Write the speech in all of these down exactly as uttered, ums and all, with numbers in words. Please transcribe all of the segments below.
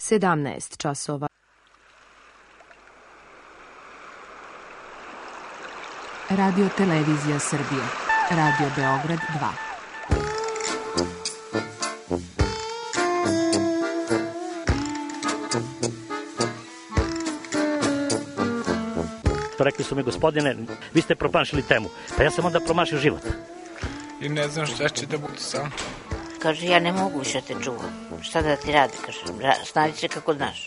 sedamnaest časova. Radio Televizija Srbije. Radio Beograd dva. Rekli su mi, gospodine, vi ste promašili temu. Pa ja sam onda promašio život. I ne znam šta će da bude sam. Kaže, ja ne mogu više te čuvam. Šta da ti radi, kaže, snađi se kako znaš.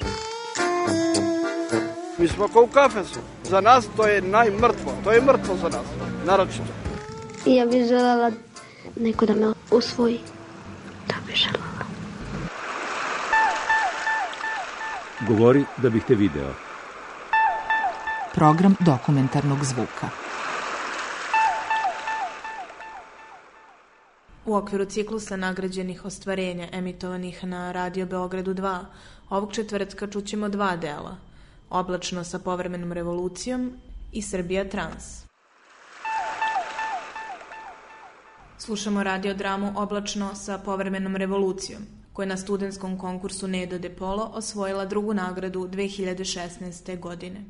Mi smo kao u kafesu. Za nas to je najmrtvo. To je mrtvo za nas, naročito. I ja bih želela neko da me usvoji. Da bih želela. Govori da bih te video. Program dokumentarnog zvuka. U okviru ciklusa nagrađenih ostvarenja emitovanih na Radio Beogradu dva, ovog četvrtka čućemo dva dela. Oblačno sa povremenom revolucijom i Srbija Trans. Slušamo radiodramu Oblačno sa povremenom revolucijom, koja je na studentskom konkursu Nedo de Polo osvojila drugu nagradu dve hiljade šesnaeste. godine.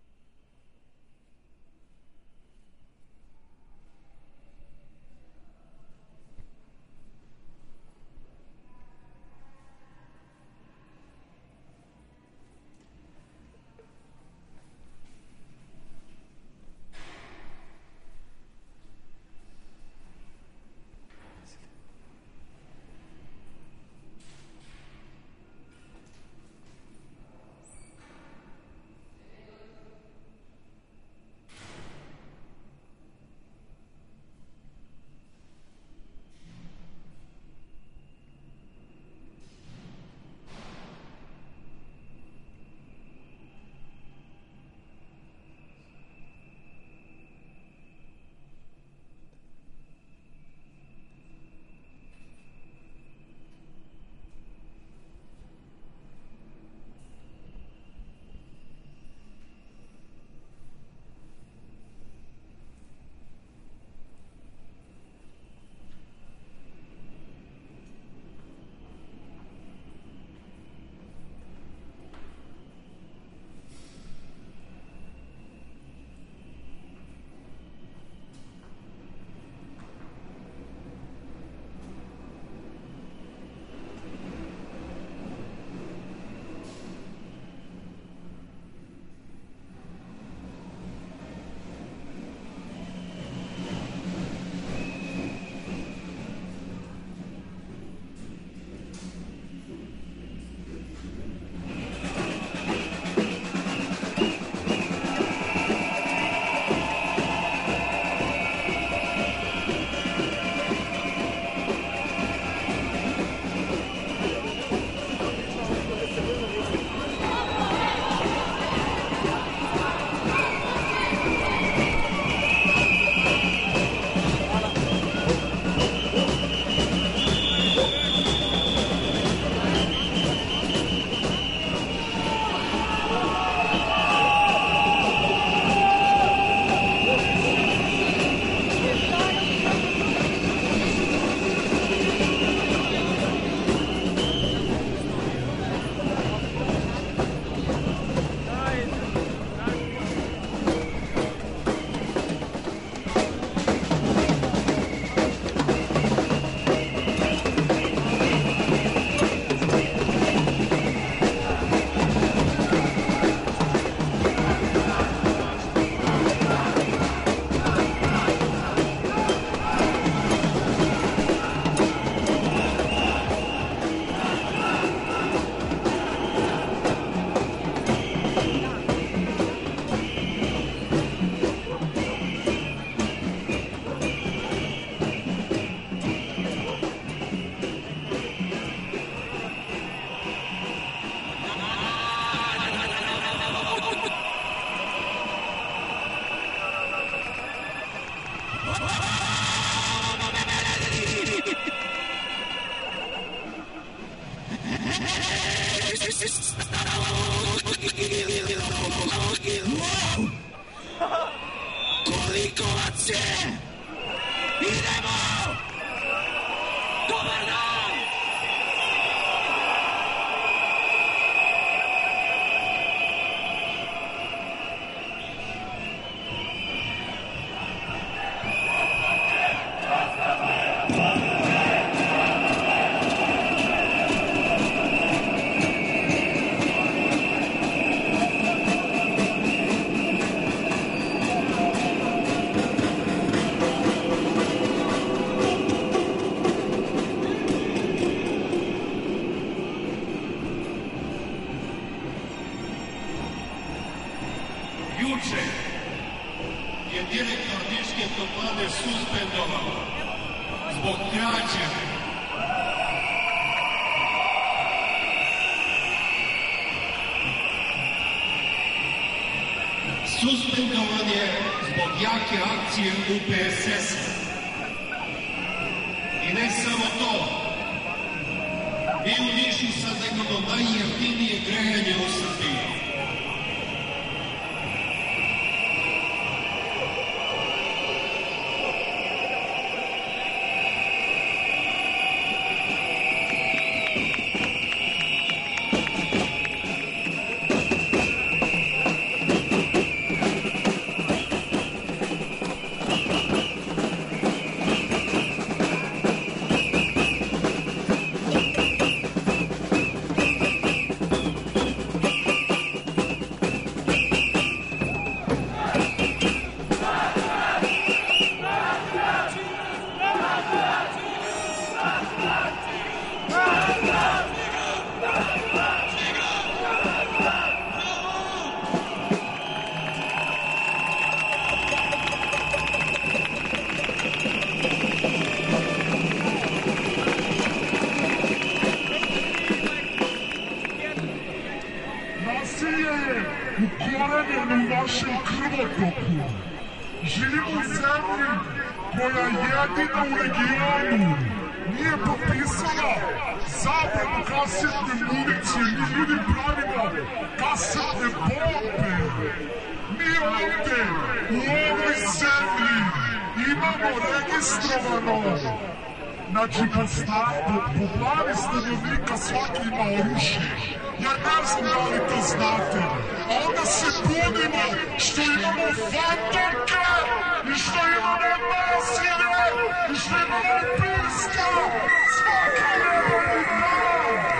Koliko vas je? Idemo! Dobar dan! juče je direktor Niške toplane suspendovan zbog krađe. Suspendovan je zbog jake akcije U P S S-a. I ne samo to, mi u Nišu sad imamo najjeftinije grejanje u Srbiji. Živimo u zemlji koja jedina u regionu nije potpisala zabranu kasetne municije. Mi ljudi pravimo kasetne bombe. Mi ovde u ovoj zemlji imamo registrovano, znači po glavi stanovnika svaki ima oružje. Ja ne znam da li to znate. A onda se budimo što imamo fantomke i što imamo nasilje i što imamo ubistva svaki nedeljni dan.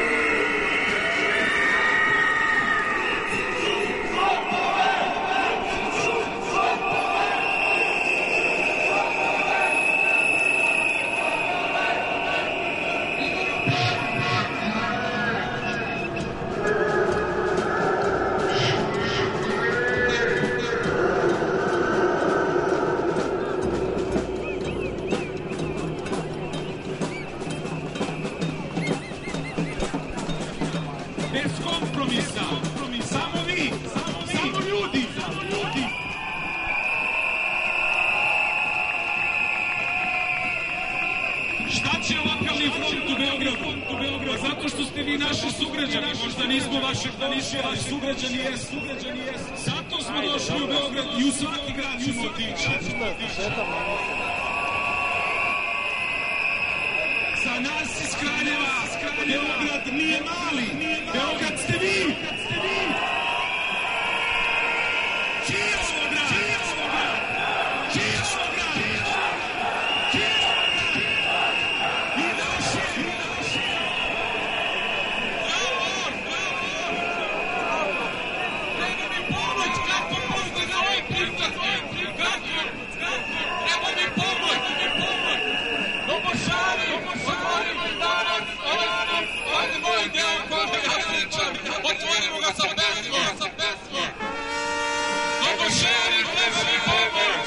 Sugrađani jesu, zato smo došli u Beograd i u svaki grad ćemo otići. Za nas iz Kraljeva, Beograd nije mali, Beograd ste vi! Čiji je ovo grad? Čiji je ovo grad? Čiji je ovo grad? Čiji je ovo grad? I naš je! Otvorimo ga sa pesmom! Dobro šeri, treba mi pomoć!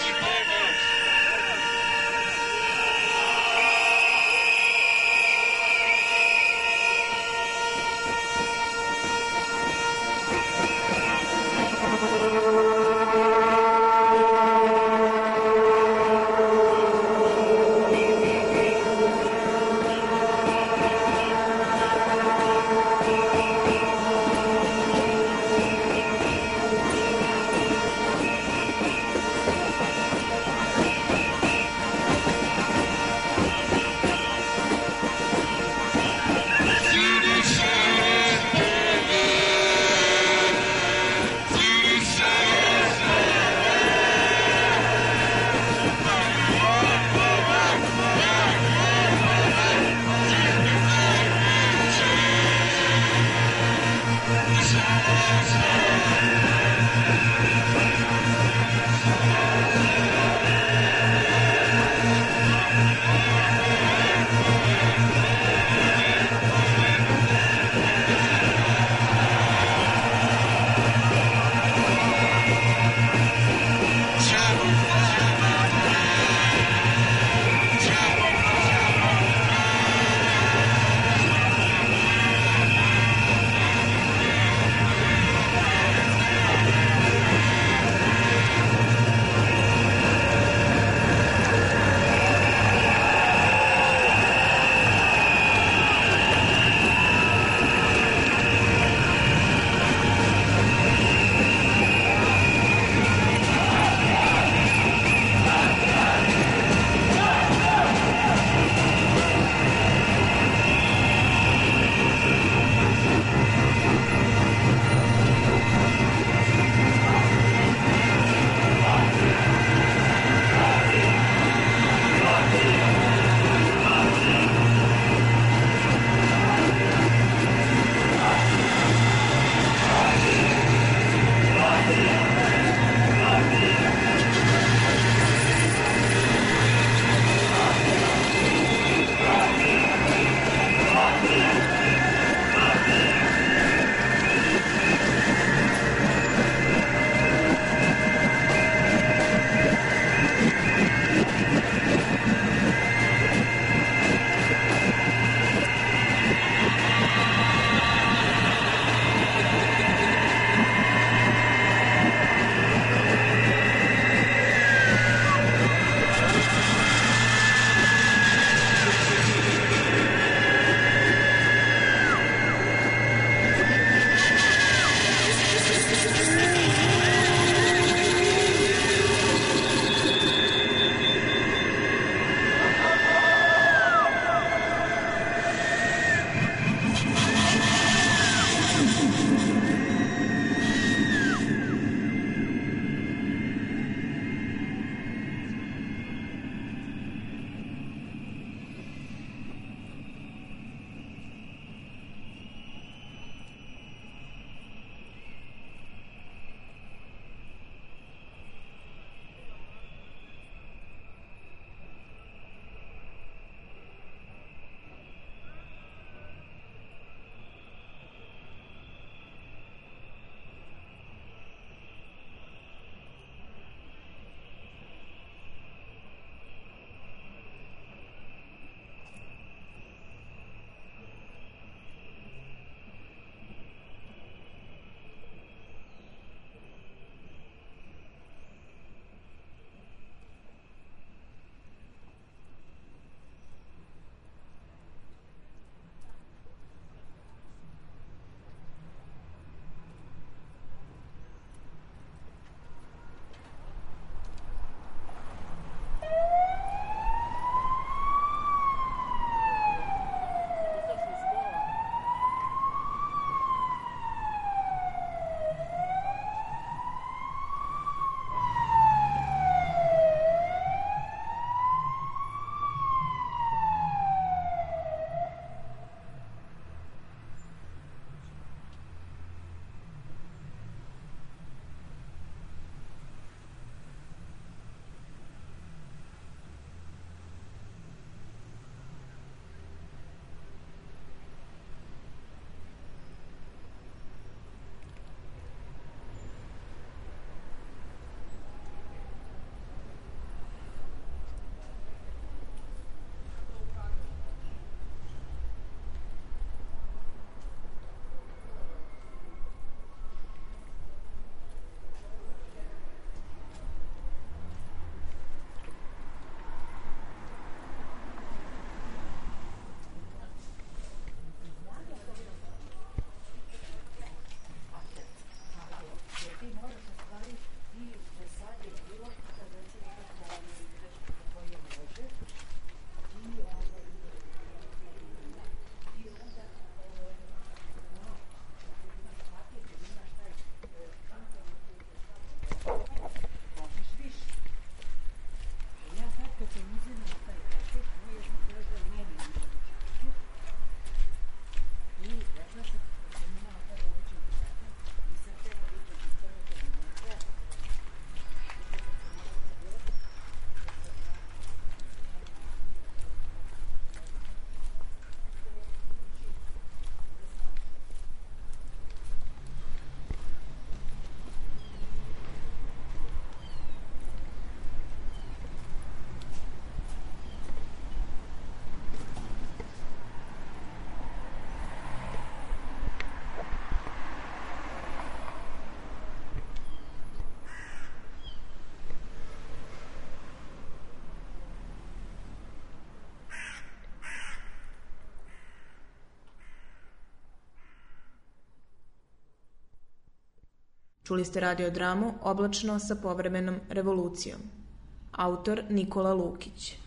Čuli ste radiodramu Oblačno sa povremenom revolucijom. Autor Nikola Lukić.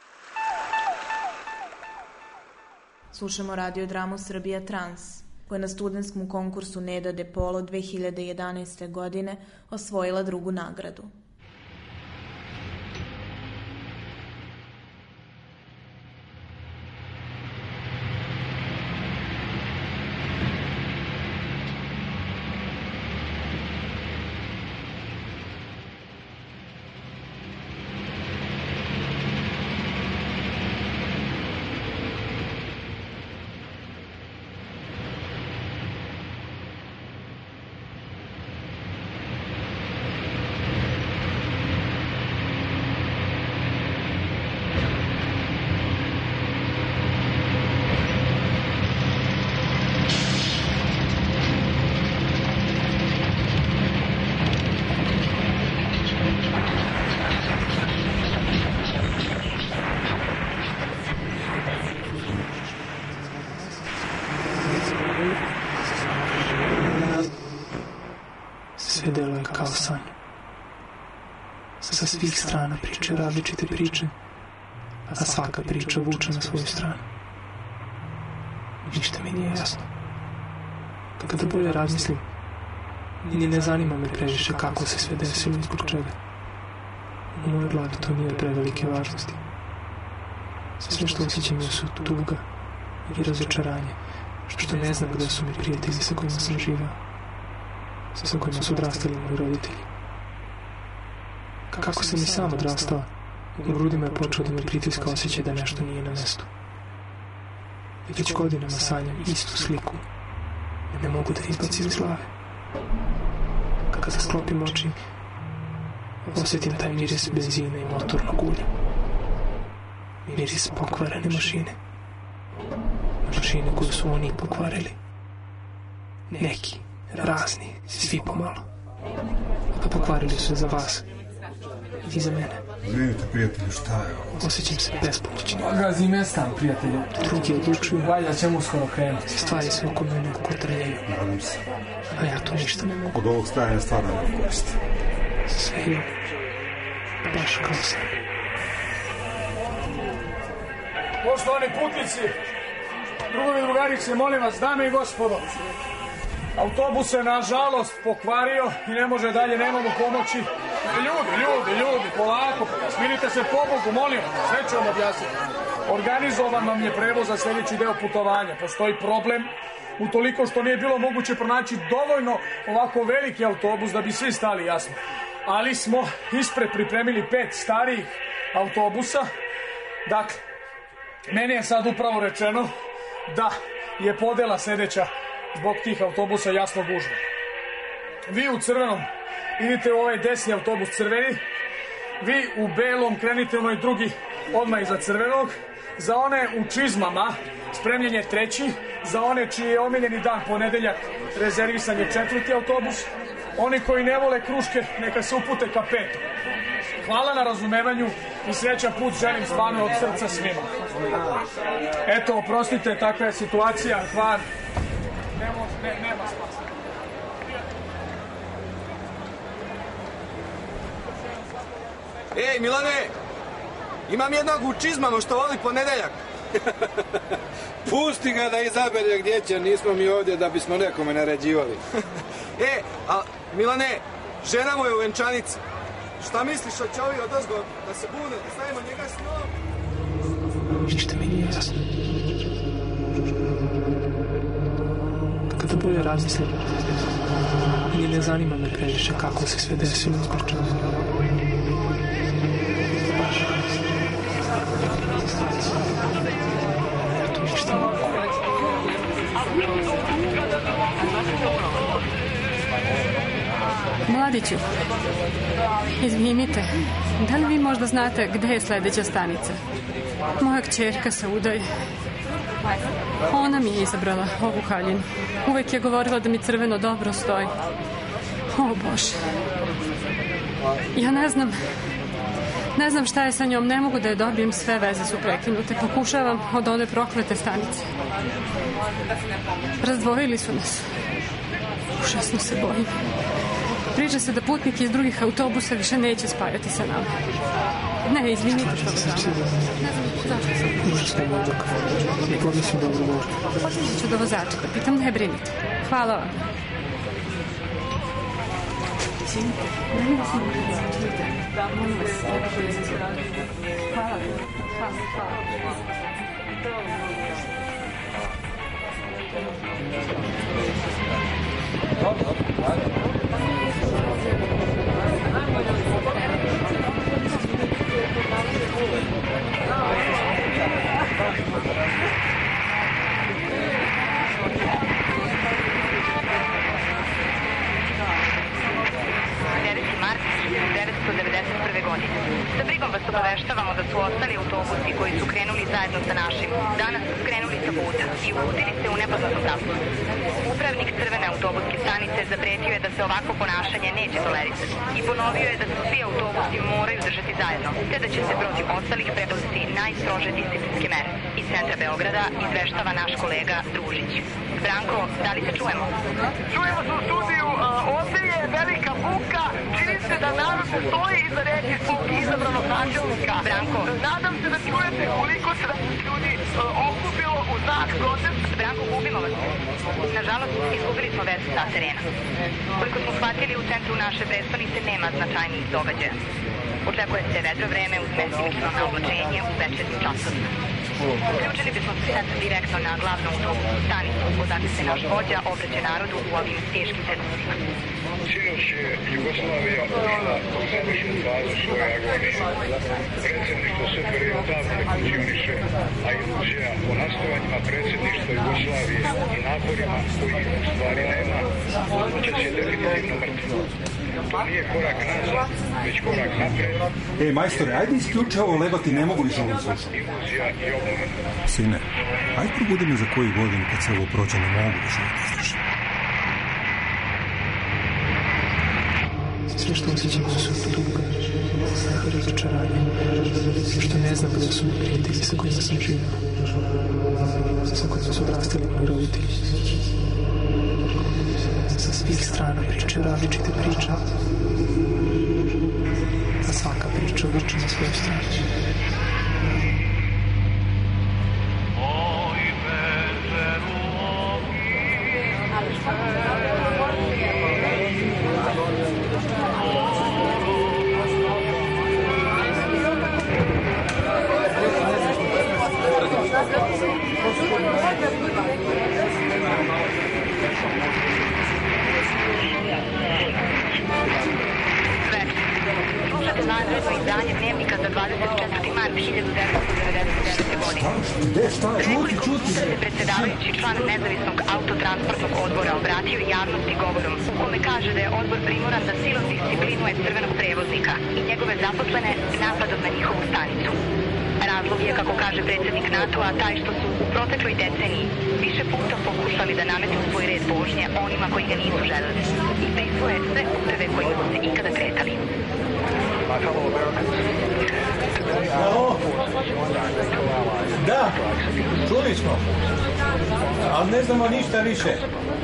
Slušamo radiodramu Srbija Trans, koja je na studentskom konkursu Neda De Polo dve hiljade jedanaeste. godine osvojila drugu nagradu. Sve delo je kao san. Sa svih strana priče različite priče, a svaka priča vuče na svoju stranu. Ništa mi nije jasno. Kada bolje razmislim, ni ne zanima me previše kako se sve desilo i zbog čega. U mojoj glavi to nije prevelike važnosti. Sve što osjećam je su tuga i razočaranje, što ne znam gde su mi prijatelji sa kojima sam živao, sa kojima su odrastali moji roditelji. Kako sam i sam odrastao, u grudima je počeo da me pritiska osjećaj da nešto nije na mestu. Već godinama sanjam istu sliku, ne mogu da izbacim iz glave. Kada sklopim oči, osjetim taj miris benzina i motornog ulja. Miris pokvarene mašine. Mašine koju su oni pokvarili. Neki, razni, svi pomalo. A pokvarili su se za vas i za mene. Izvinite, prijatelju, šta je ovo? Osjećam se bespomoćni. Magazi mestan, prijatelju. Drugi odlučuju. Valjda ćemo uskoro krenuti. Stvari se oko mene kotrljaju. Nadam se. A ja to ništa ne mogu. Od ovog stajanja stvarno ne koristi. Sve je baš kao sam. Poštovani putnici, drugovi i drugarice, molim vas, dame i gospodo, autobus se nažalost pokvario i ne može dalje, nemamo pomoći. Ljudi, ljudi, ljudi, polako, smirite se pobogu, molim vas, sve ću vam objasniti. Organizovan vam je prevoz za sljedeći deo putovanja. Postoji problem utoliko što nije bilo moguće pronaći dovoljno ovako veliki autobus da bi svi stali, jasno. Ali smo ispred pripremili pet starijih autobusa. Dakle, meni je sad upravo rečeno da je podela sljedeća zbog tih autobusa jasno gužva. Vi u crvenom idite u ovaj desni autobus crveni, vi u belom krenite u onaj drugi odmah iza crvenog, za one u čizmama spremljen je treći, za one čiji je omiljeni dan ponedeljak rezervisan je četvrti autobus, oni koji ne vole kruške neka se upute ka petom. Hvala na razumevanju i srećan put želim stvarno od srca svima. Eto, oprostite, takva je situacija, hvala. Ne može, ne, nema spasa. Ej, Milane, imam jednog u čizmama što voli ponedeljak. Pusti ga da izabere gdje će, nismo mi ovdje da bismo nekome naređivali. E, a Milane, žena mu je u venčanici. Šta misliš, hoće ovi odozgo da se bune, da stavimo njega s njom? Ništa mi nije jasno. Kada bolje razmislim, ni ne zanima me previše kako se sve desilo zbog čega. Ja to ništa ne mogu. Mladiću, izvinite, da li vi možda znate gde je sledeća stanica? Moja kćerka se udaje. Ona mi je izabrala ovu haljinu. Uvek je govorila da mi crveno dobro stoji. O Bože. Ja ne znam, ne znam šta je sa njom, ne mogu da je dobijem, sve veze su prekinute. Pokušavam od one proklete stanice. Razdvojili su nas. Užasno se bojim. Priča se da putniki iz drugih autobusa više neće spajati sa nama. Ne, izvinite što vas znam. Ne znam zašto sam. Užasno mozak. I pomislim da odgovorim. Posljednje ću do vozača da pitam, ne brinite. Hvala vam. Izvinite, da mi vas ne možete začinite. Da, molim vas, treba pojesti raditi. Hvala vam. Hvala, hvala. deveti mart devetsto devedeset prve. godine. Sa brigom vas obaveštavamo da su ostali autobusi koji su krenuli zajedno sa našim danas skrenuli sa puta i uputili se u nepoznatom pravcu. Upravnik crvene autobuske stanice zapretio je da se ovako ponašanje neće tolerisati i ponovio je da se svi autobusi moraju držati zajedno, te da će se protiv ostalih preduzeti najstrože disciplinske mere. Iz centra Beograda izveštava naš kolega Družić. Branko, da li se čujemo? Čujemo se u studiju, ovde je velika buka, čini se da narod ne stoji iza reči svog izabranog načelnika. Branko. Nadam se da čujete koliko se da ljudi okupilo u znak protesta. Branko, gubimo vas. Nažalost, izgubili smo vezu sa terena. Koliko smo shvatili, u centru naše prestonice nema značajnijih događaja. Očekuje se vedro vreme uz mesimično oblačenje u večernjim časovima. Uključili bismo se sad direktno na glavnu autobusku stanicu, odakle se naš vođa obraća narodu u ovim teškim trenucima. Sinoć je Jugoslavija ušla u završnu fazu svoje agonije. Predsjedništvo S F R J odavno ne funkcioniše, a iluzija o nastojanjima predsjedništva Jugoslavije i naporima kojih u stvari nema, će se definitivno mrtvo. To nije korak nazad, već korak napred. E, majstore, ajde isključe ovo, leba ti ne mogu više ovo slušati. Iluzija i obmana. Sine, ajde probudi me za koju godinu kad se ovo prođe, ne mogu više da izdržim. Sve što osjećam su tuga, razočaranje, što ne znam gde su mi prijatelji sa kojima sam živio, sa kojima su odrastali moji roditelji. Sa svih strana priče različite priča, a svaka priča uliče na svoju stranu. Slušate vanredno izdanje dnevnika za dvadeset četvrti mart hiljadu devetsto devedeset devete. godine. Nekoliko puta se predsjedavajući član nezavisnog autotransportnog odbora obratio javnosti govorom u kome kaže da je odbor primoran da silom disciplinuje crvenog prevoznika i njegove zaposlene napadom na njihovu stanicu. Razlog je, kako kaže predsjednik NATO-a, taj što su u protekloj deceniji više puta pokušali da nametnu svoj red vožnje onima koji ga nisu želeli i prisvoje sve puteve kojima su se ikada kretali. Alo? Da, čuli smo. Ali ne znamo ništa više.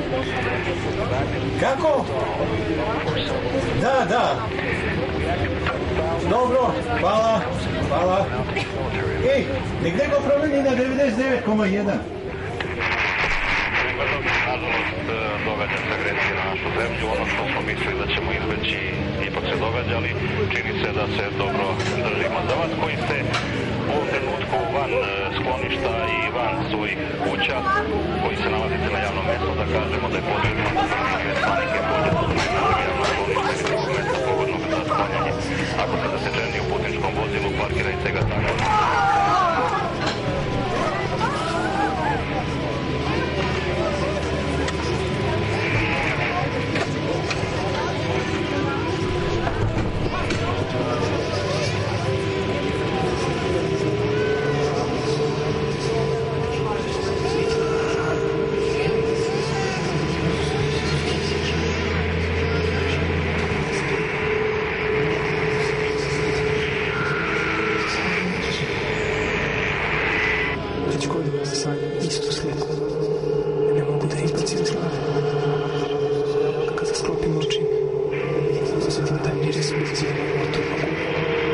Kako? Da, da. Dobro, hvala, hvala. Ej, nek neko promeni na devedeset devet zarez jedan. Nažalost, događa se agresija na našu zemlju. Ono što smo mislili da ćemo izbeći, ipak se događa, ali čini se da se dobro držimo. Za vas koji ste u ovom trenutku van skloništa i van svojih kuća, koji se nalazite na javnom mjestu, da kažemo da je potrebno bez panike pođete na javno sklonište i drugo mjesto pogodnog za sklanjanje. Ako ste zatečeni u putničkom vozilu, parkirajte ga tako. bez benzina i motornog ulja.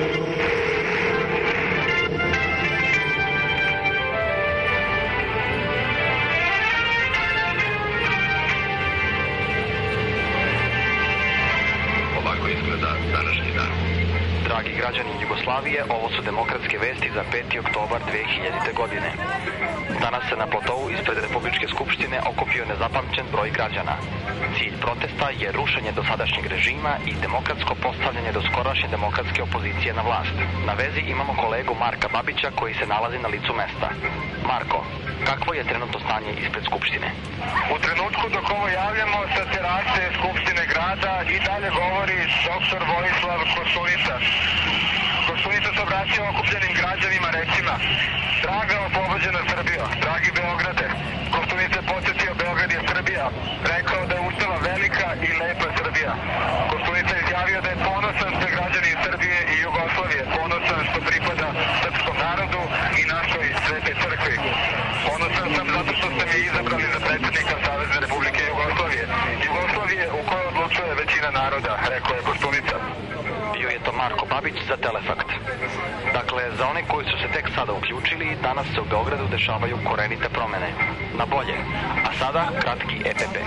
Ovako izgleda današnji dan. Dragi građani Jugoslavije, ovo su demokratske vesti za peti oktobar dve hiljadite. godine. Danas se na platovu ispred Republičke skupštine okupio nezapamćen broj građana. Cilj protesta je rušenje dosadašnjeg režima i demokratsko postavljanje doskorašnje demokratske opozicije na vlast. Na vezi imamo kolegu Marka Babića koji se nalazi na licu mesta. Marko, kakvo je trenutno stanje ispred skupštine? U trenutku dok ovo javljamo sa terase Skupštine grada i dalje govori doktor Vojislav Koštunica. Koštunica se obraća okupljenim građanima rečima: draga oslobođena Srbijo, dragi Beograde. Koštunica je podsjetio Beograd je Srbija, rekao da je ustala velika i lepa Srbija. Koštunica je izjavio da je ponosan što je građanin Srbije i Jugoslavije, ponosan što pripada srpskom narodu i našoj svetoj crkvi. Ponosan sam zato što ste me izabrali za predsjednika Savezne Republike Jugoslavije. Jugoslavije u kojoj odlučuje većina naroda, rekao je Koštunica. Bio je to Marko Babić za Telefakt. Dakle, za one koji su se tek sada uključili, danas se u Beogradu dešavaju korenite promene. Na bolje. A sada kratki E P P.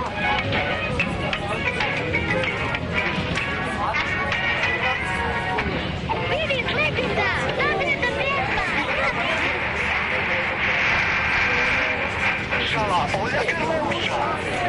Vidi, slepica! Zagreta pjesma! Šala, ovdje se ruša!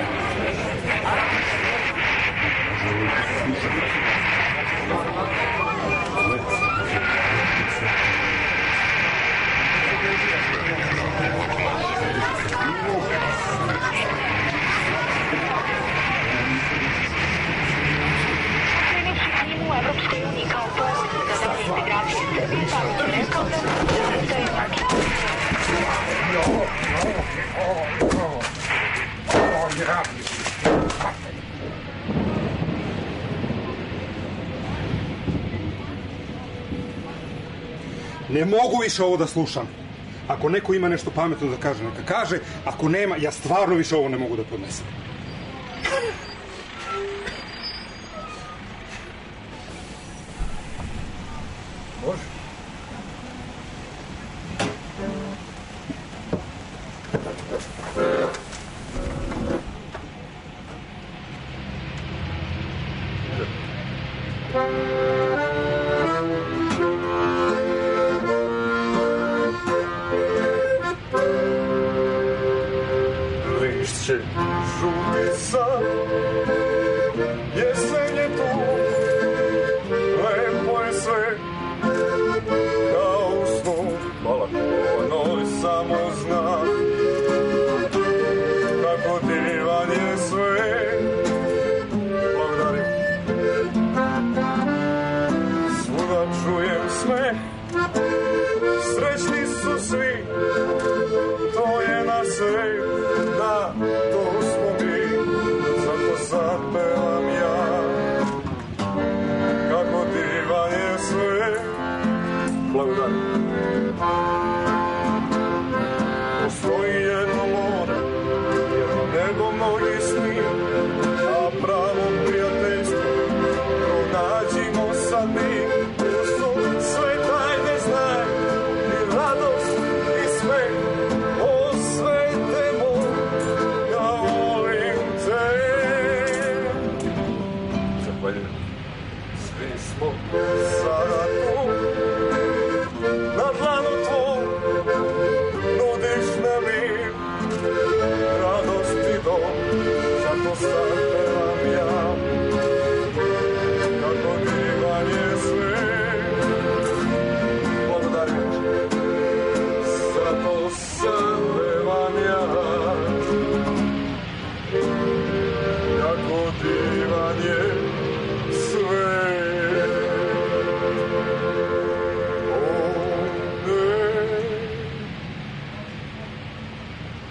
Klinički tim u Evropskoj uniji kao povod za dalje integracije Srbije, Pavić je rekao da to je način. Ne mogu više ovo da slušam. Ako neko ima nešto pametno da kaže, neka kaže. Ako nema, ja stvarno više ovo ne mogu da podnesem. Može.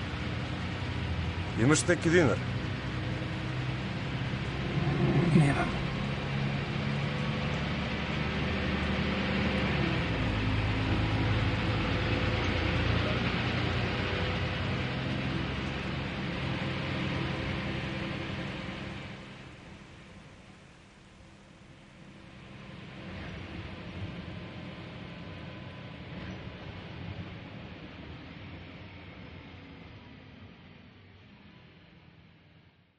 Imaš neki dinar? Nemam.